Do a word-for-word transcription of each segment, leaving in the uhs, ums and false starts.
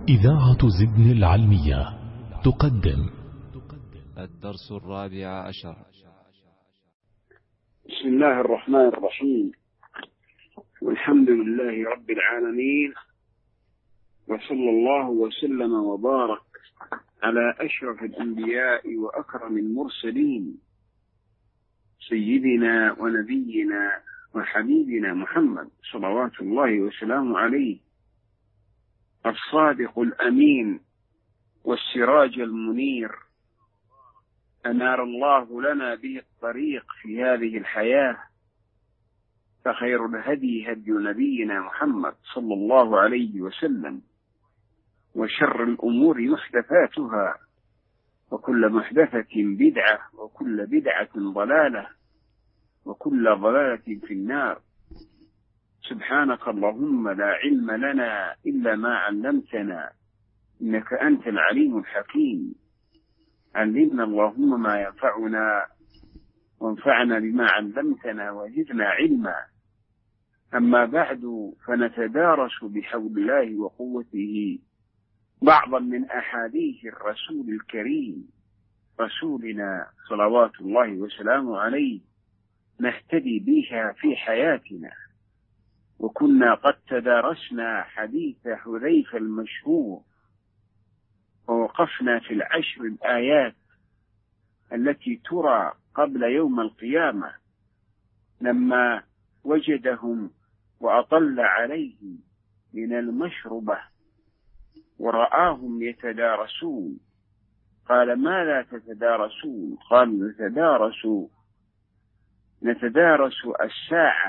إذاعة زدن العلمية تقدم الدرس الرابع عشر. بسم الله الرحمن الرحيم، والحمد لله رب العالمين، وصلى الله وسلم وبارك على أشرف الأنبياء وأكرم المرسلين سيدنا ونبينا وحبيبنا محمد صلوات الله وسلامه عليه، الصادق الأمين والسراج المنير، أنار الله لنا به الطريق في هذه الحياة، فخير الهدي هدي نبينا محمد صلى الله عليه وسلم، وشر الأمور محدثاتها، وكل محدثة بدعة، وكل بدعة ضلالة، وكل ضلالة في النار. سبحانك اللهم لا علم لنا إلا ما علمتنا، إنك أنت العليم الحكيم. علمنا اللهم ما ينفعنا، وانفعنا بما علمتنا، وزدنا علما. أما بعد، فنتدارس بحول الله وقوته بعضا من أحاديث الرسول الكريم رسولنا صلوات الله وسلامه عليه، نهتدي بها في حياتنا. وكنا قد تدارسنا حديث حذيفة المشهور، ووقفنا في العشر الآيات التي ترى قبل يوم القيامة، لما وجدهم وأطل عليهم من المشربة ورآهم يتدارسون، قال: ما لا تتدارسون؟ قالوا: نتدارس نتدارس الساعة.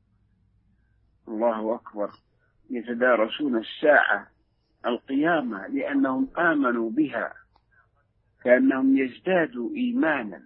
الله أكبر، يتدارسون الساعة القيامة، لأنهم آمنوا بها، كأنهم يزدادوا إيمانا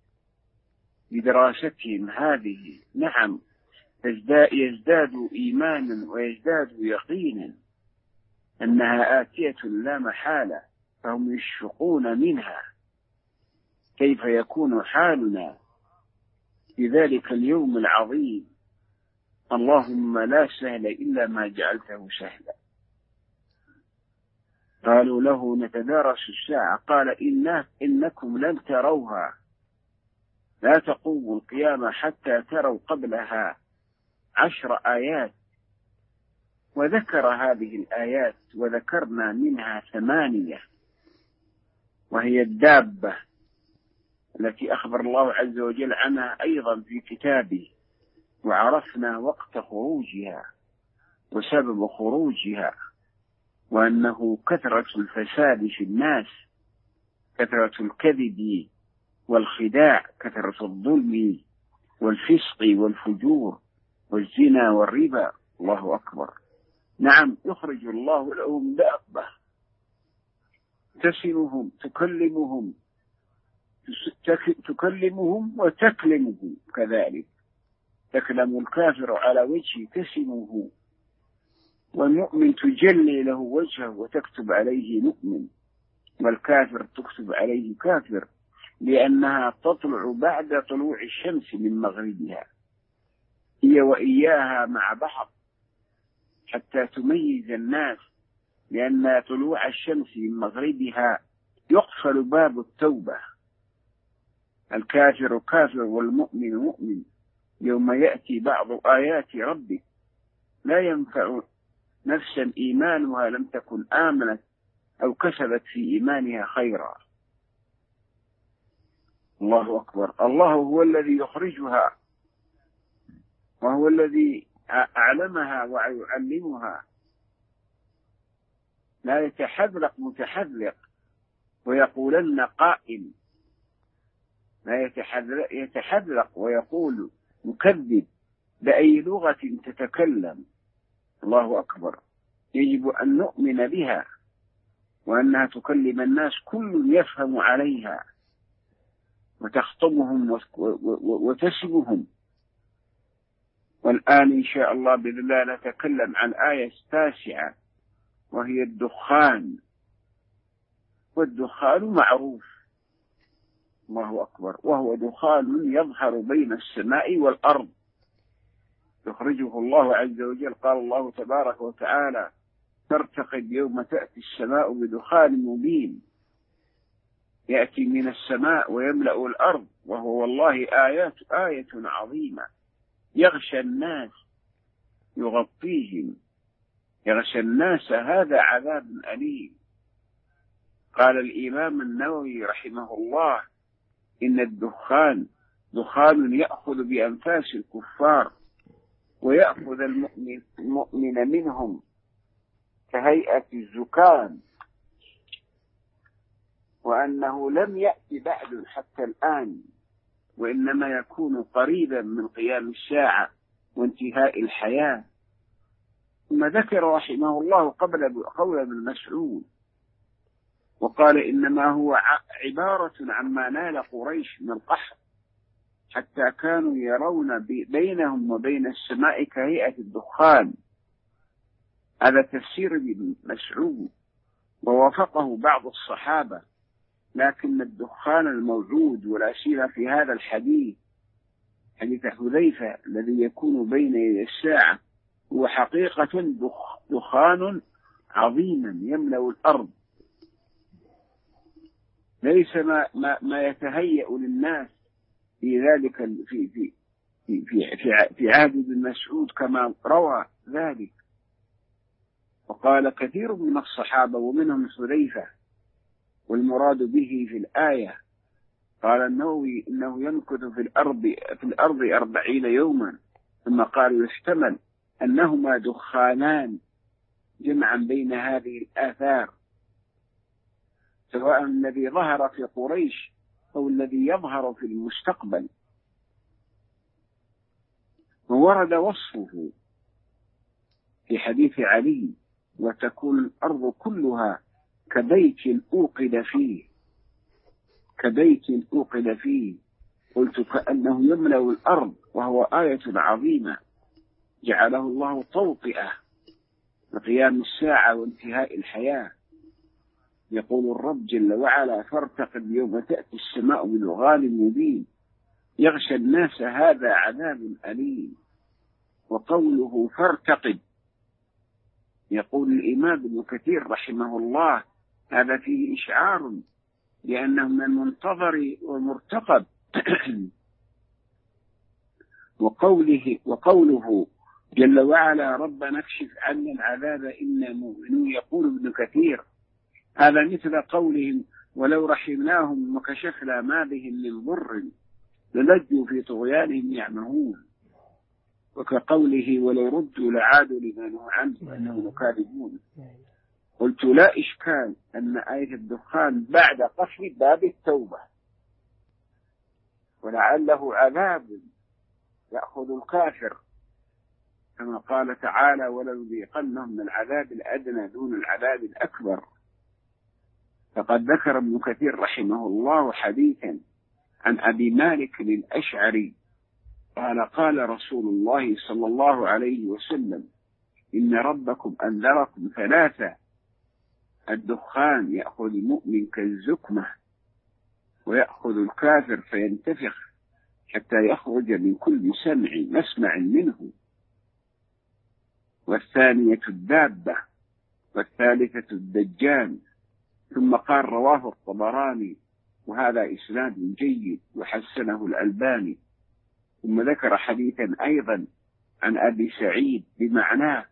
بدراستهم هذه. نعم، يزدادوا إيمانا ويزدادوا يقينا أنها آتية لا محالة، فهم يشفقون منها. كيف يكون حالنا في ذلك اليوم العظيم؟ اللهم لا سهل إلا ما جعلته سهلا. قالوا له: نتدارس الساعة. قال: إن إنكم لن تروها، لا تقوم القيامة حتى تروا قبلها عشر آيات. وذكر هذه الآيات، وذكرنا منها ثمانية، وهي الدابة التي أخبر الله عز وجل عنها أيضا في كتابه، وعرفنا وقت خروجها وسبب خروجها، وأنه كثرة الفساد في الناس، كثرة الكذب والخداع، كثرة الظلم والفسق والفجور والزنا والربا. الله أكبر. نعم، يخرج الله لهم دابة تسمهم تكلمهم تكلمهم وتكلمهم كذلك. تكلم الكافر على وجهه تسمه، والمؤمن تجلي له وجهه وتكتب عليه مؤمن، والكافر تكتب عليه كافر، لأنها تطلع بعد طلوع الشمس من مغربها، هي وإياها مع بعض، حتى تميز الناس، لأن طلوع الشمس من مغربها يقفل باب التوبة. الكافر كافر والمؤمن مؤمن. يوم يأتي بعض آيات ربك لا ينفع نفسا إيمانها لم تكن آمنت أو كسبت في إيمانها خيرا. الله أكبر. الله هو الذي يخرجها، وهو الذي أعلمها ويعلمها. لا يتحذلق متحذلق ويقولن قائل، لا يتحذلق ويقول مكذب بأي لغة تتكلم. الله أكبر. يجب أن نؤمن بها، وأنها تكلم الناس كل يفهم عليها، وتخطبهم وتسبهم. والآن إن شاء الله بإذن الله نتكلم عن آية تاسعة، وهي الدخان. والدخان معروف، الله أكبر، وهو دخان يظهر بين السماء والأرض، يخرجه الله عز وجل. قال الله تبارك وتعالى: فارتقب يوم تأتي السماء بدخان مبين يأتي من السماء ويملأ الأرض، وهو والله آيات آية عظيمة يغشى الناس يغطيهم، يغشى الناس هذا عذاب أليم. قال الإمام النووي رحمه الله: إن الدخان دخان يأخذ بأنفاس الكفار ويأخذ المؤمن, المؤمن منهم كهيئة الزكام، وأنه لم يأتي بعد حتى الآن، وإنما يكون قريبا من قيام الساعة وانتهاء الحياة. ثم ذكر رحمه الله قبل قول ابن مسعود وقال: إنما هو عبارة عما نال قريش من القحط، حتى كانوا يرون بينهم وبين السماء كهيئة الدخان. هذا تفسير ابن مسعود ووافقه بعض الصحابة، لكن الدخان الموجود ولا سيما في هذا الحديث، حديث حذيفة الذي يكون بين يدي الساعة، هو حقيقة دخان عظيما يملأ الأرض، ليس ما, ما, ما يتهيأ للناس في ذلك في في في في, في, في عهد ابن مسعود كما روى ذلك. وقال كثير من الصحابة ومنهم حذيفة، والمراد به في الآية قال النووي إنه يمكث في الأرض في الأرض أربعين يوما، ثم قال يحتمل أنهما دخانان جمعا بين هذه الآثار، سواء الذي ظهر في قريش أو الذي يظهر في المستقبل. وورد وصفه في حديث علي: وتكون الأرض كلها كبيت أوقد فيه، كبيت أوقد فيه. قلت: كأنه يملأ الأرض، وهو آية عظيمة جعله الله توطئة لقيام الساعة وانتهاء الحياة. يقول الرب جل وعلا: فارتقب يوم تأتي السماء بدخان مبين يغشى الناس هذا عذاب أليم. وقوله فارتقب، يقول الإمام ابن كثير رحمه الله: هذا فيه إشعار لأنه من المنتظر والمرتقب. وقوله وقوله جل وعلا: ربنا اكشف عنا العذاب إنا مؤمنون، يقول ابن كثير: هذا مثل قولهم: ولو رحمناهم وكشفنا ما بهم من ضر للجوا في طغيانهم يعمهون. وكقوله: ولو ردوا لعادوا لما نهوا عنه وأنهم كاذبون. قلت: لا إشكال أن آية الدخان بعد قفل باب التوبة، ولعله عذاب يأخذ الكافر، كما قال تعالى: ولنذيقنهم من العذاب الأدنى دون العذاب الأكبر. فقد ذكر ابن كثير رحمه الله حديثا عن أبي مالك الأشعري قال: قال رسول الله صلى الله عليه وسلم: إن ربكم أنذركم ثلاثة: الدخان يأخذ المؤمن كالزكمة، ويأخذ الكافر فينتفخ حتى يخرج من كل سمع مسمع منه، والثانية الدابة، والثالثة الدجال. ثم قال: رواه الطبراني وهذا إسناد جيد وحسنه الألباني. ثم ذكر حديثا أيضا عن أبي سعيد بمعناه.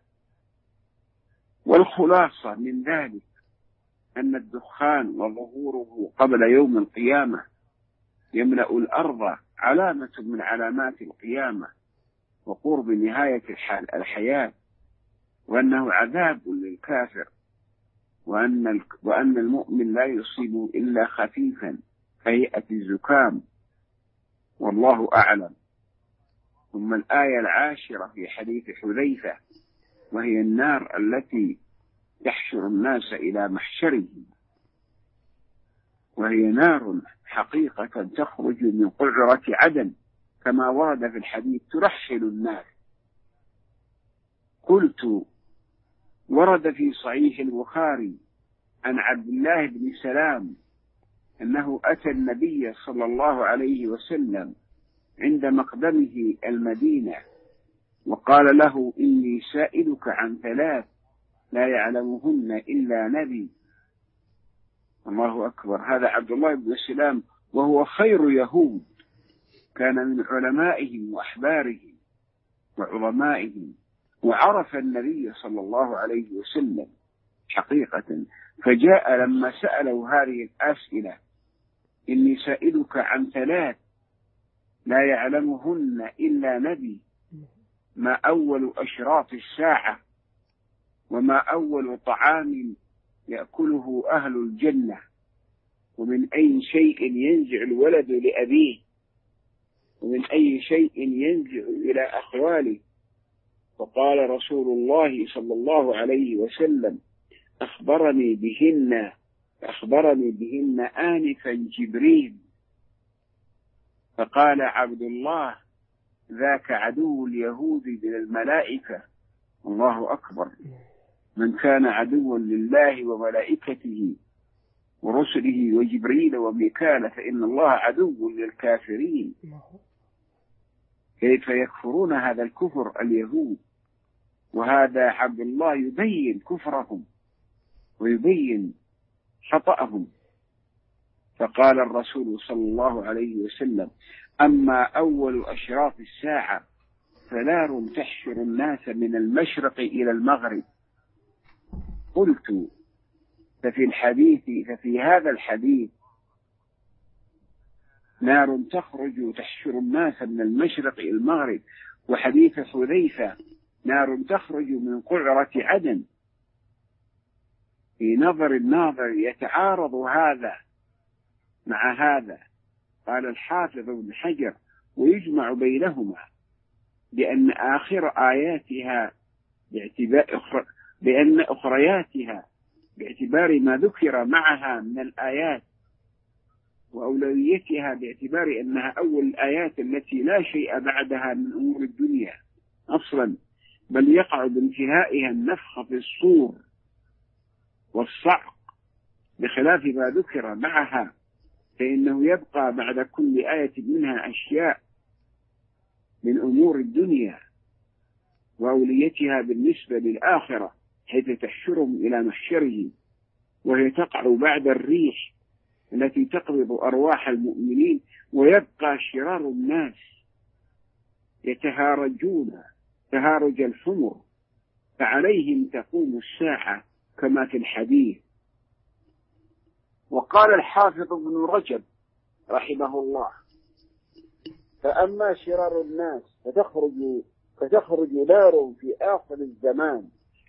والخلاصة من ذلك أن الدخان وظهوره قبل يوم القيامة يملأ الأرض علامة من علامات القيامة وقرب نهاية الحياة، وأنه عذاب للكافر، وأن وأن المؤمن لا يصيب إلا خفيفا كهيئة الزكام، والله أعلم. ثم الآية العاشرة في حديث حذيفة، وهي النار التي تحشر الناس إلى محشرهم، وهي نار حقيقة تخرج من قعرة عدن كما ورد في الحديث ترحل الناس. قلت: ورد في صحيح البخاري عن عبد الله بن سلام أنه أتى النبي صلى الله عليه وسلم عند مقدمه المدينة وقال له: إني سائلك عن ثلاث لا يعلمهن إلا نبي. الله أكبر. هذا عبد الله بن سلام وهو خير يهود، كان من علمائهم وأحبارهم وعظمائهم، وعرف النبي صلى الله عليه وسلم حقيقة. فجاء لما سألوا هذه الأسئلة: إني سائلك عن ثلاث لا يعلمهن إلا نبي، ما أول أشراط الساعة، وما أول طعام يأكله أهل الجنة، ومن أي شيء ينزع الولد لأبيه، ومن أي شيء ينزع إلى أخواله. فقال رسول الله صلى الله عليه وسلم: أخبرني بهن أخبرني بهن آنفا جبريل. فقال عبد الله: ذاك عدو اليهود من الملائكة. الله أكبر. من كان عدوا لله وملائكته ورسله وجبريل وميكال فإن الله عدو للكافرين. كيف يكفرون هذا الكفر اليهود؟ وهذا عبد الله يبين كفرهم ويبين خطأهم. فقال الرسول صلى الله عليه وسلم: أما أول أشراط الساعة فنار تحشر الناس من المشرق إلى المغرب. قلت: ففي الحديث ففي هذا الحديث نار تخرج تحشر الناس من المشرق إلى المغرب، وحديث حذيفة نار تخرج من قعرة عدن. في نظر الناظر يتعارض هذا مع هذا. قال الحافظ ابن حجر: ويجمع بينهما بأن آخر آياتها باعتبار بأن أخرياتها باعتبار ما ذكر معها من الآيات، وأولويتها باعتبار أنها أول الآيات التي لا شيء بعدها من أمور الدنيا أصلا، بل يقع بانتهائها النفخ في الصور والصعق، بخلاف ما ذكر معها فإنه يبقى بعد كل آية منها أشياء من أمور الدنيا وأوليتها بالنسبة للآخرة، حيث تحشرهم إلى محشره، وهي تقع بعد الريح التي تقبض أرواح المؤمنين، ويبقى شرار الناس يتهارجون تهارج الحمر، فعليهم تقوم الساعة كما في الحديث. وقال الحافظ ابن رجب رحمه الله: فأما شرار الناس فتخرج فتخرج نار في آخر الزمان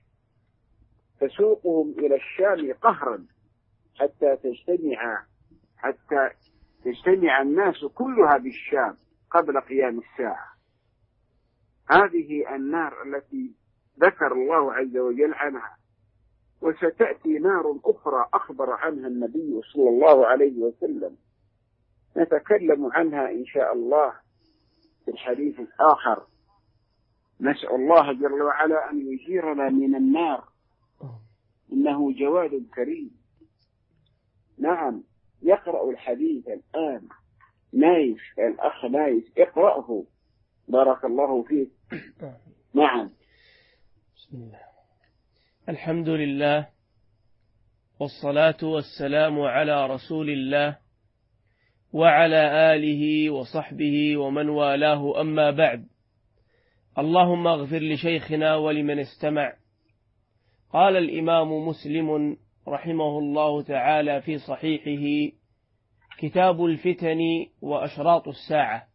تسوقهم إلى الشام قهرا حتى تجتمع حتى تجتمع الناس كلها بالشام قبل قيام الساعة. هذه النار التي ذكر الله عز وجل عنها. وستأتي نار أخرى أخبر عنها النبي صلى الله عليه وسلم، نتكلم عنها إن شاء الله في الحديث الآخر. نسأل الله جل وعلا أن يجيرنا من النار، إنه جواد كريم. نعم، يقرأ الحديث الآن نايف، الأخ نايف، اقرأه بارك الله فيك. نعم. بسم الله، الحمد لله، والصلاة والسلام على رسول الله وعلى آله وصحبه ومن والاه، أما بعد. اللهم اغفر لشيخنا ولمن استمع. قال الإمام مسلم رحمه الله تعالى في صحيحه: كتاب الفتن وأشراط الساعة،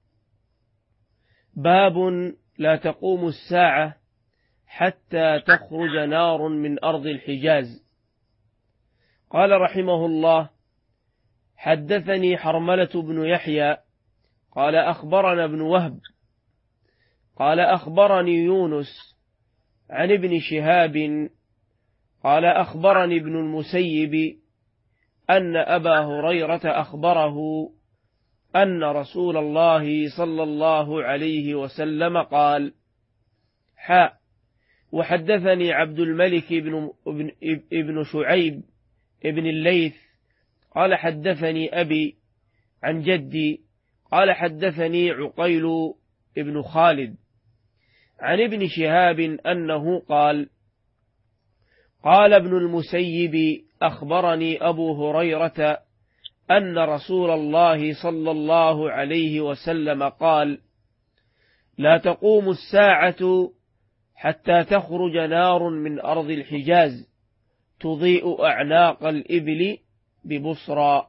باب لا تقوم الساعة حتى تخرج نار من أرض الحجاز. قال رحمه الله: حدثني حرملة بن يحيى قال أخبرنا ابن وهب قال أخبرني يونس عن ابن شهاب قال أخبرني ابن المسيب أن أبا هريرة أخبره أن رسول الله صلى الله عليه وسلم قال: حاء وحدثني عبد الملك بن, ابن شعيب ابن الليث قال حدثني أبي عن جدي قال حدثني عقيل ابن خالد عن ابن شهاب أنه قال: قال ابن المسيب أخبرني أبو هريرة أن رسول الله صلى الله عليه وسلم قال: لا تقوم الساعة حتى تخرج نار من أرض الحجاز تضيء أعناق الإبل ببصرى.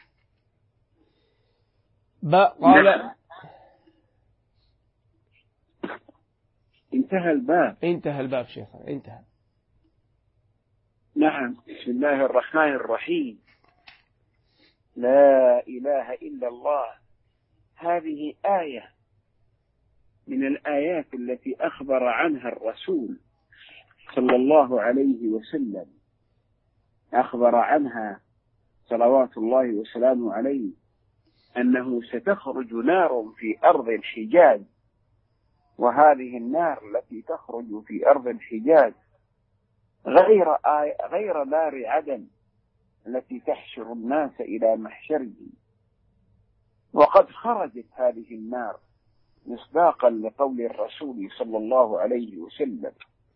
قال انتهى الباب. انتهى الباب شيخ، انتهى. نعم. بسم الله الرحمن الرحيم. لا إله إلا الله. هذه آية من الآيات التي أخبر عنها الرسول صلى الله عليه وسلم، أخبر عنها صلوات الله وسلامه عليه أنه ستخرج نار في أرض الحجاز، وهذه النار التي تخرج في أرض الحجاز غير آية غير نار عدن التي تحشر الناس إلى محشره. وقد خرجت هذه النار مصداقا لقول الرسول صلى الله عليه وسلم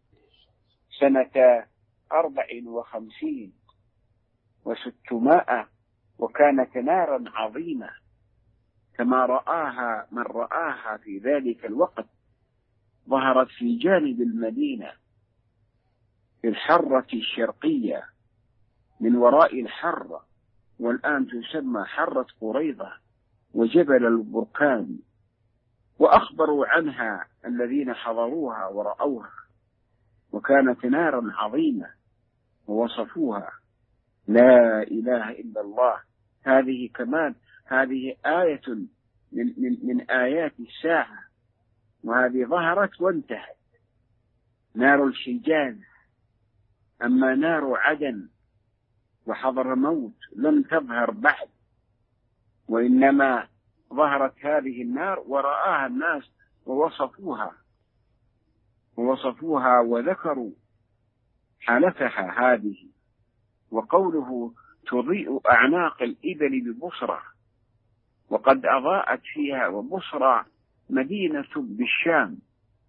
سنة أربع وخمسين وستمائة، وكانت نارا عظيمة كما رآها من رآها في ذلك الوقت. ظهرت في جانب المدينة في الحرة الشرقية من وراء الحرة، والآن تسمى حرة قريضة وجبل البركان. وأخبروا عنها الذين حضروها ورأوها، وكانت نارا عظيمة ووصفوها. لا إله إلا الله. هذه كمان هذه آية من, من, من آيات الساعة، وهذه ظهرت وانتهت. نار الحجاز. أما نار عدن وحضرموت لم تظهر بعد، وإنما ظهرت هذه النار ورآها الناس ووصفوها ووصفوها وذكروا حالتها هذه. وقوله تضيء أعناق الإبل ببصرى، وقد أضاءت فيها. وبصرى مدينة بالشام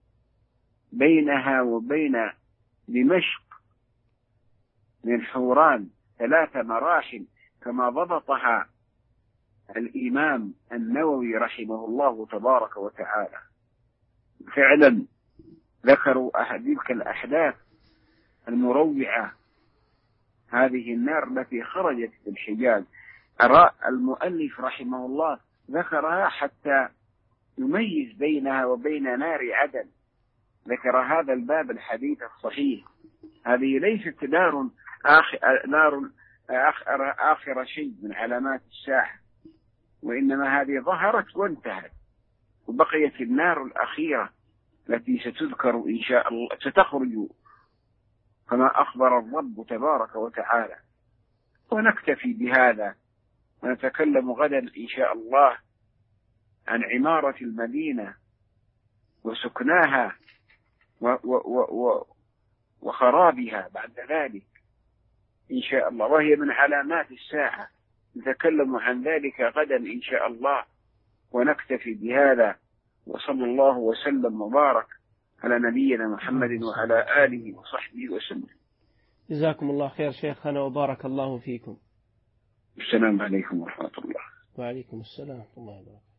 بينها وبين دمشق من حوران ثلاث مراحل، كما ضبطها الإمام النووي رحمه الله تبارك وتعالى. فعلا ذكروا تلك الأحداث المروعة، هذه النار التي خرجت في الحجاز. أرى المؤلف رحمه الله ذكرها حتى يميز بينها وبين نار عدن. ذكر هذا الباب الحديث الصحيح. هذه ليست نار آخر, نار آخر, آخر شيء من علامات الساعة، وإنما هذه ظهرت وانتهت، وبقيت النار الأخيرة التي ستذكر إن شاء الله، ستخرج كما أخبر الرب تبارك وتعالى. ونكتفي بهذا، ونتكلم غدا إن شاء الله عن عمارة المدينة وسكناها و و و وخرابها بعد ذلك إن شاء الله، وهي من علامات الساعة. نتكلم عن ذلك غدا إن شاء الله، ونكتفي بهذا. وصلى الله وسلم وبارك على نبينا محمد وعلى آله وصحبه وسلم. جزاكم الله خير شيخنا، وبارك الله فيكم. السلام عليكم ورحمة الله. وعليكم السلام ورحمة الله وبركاته.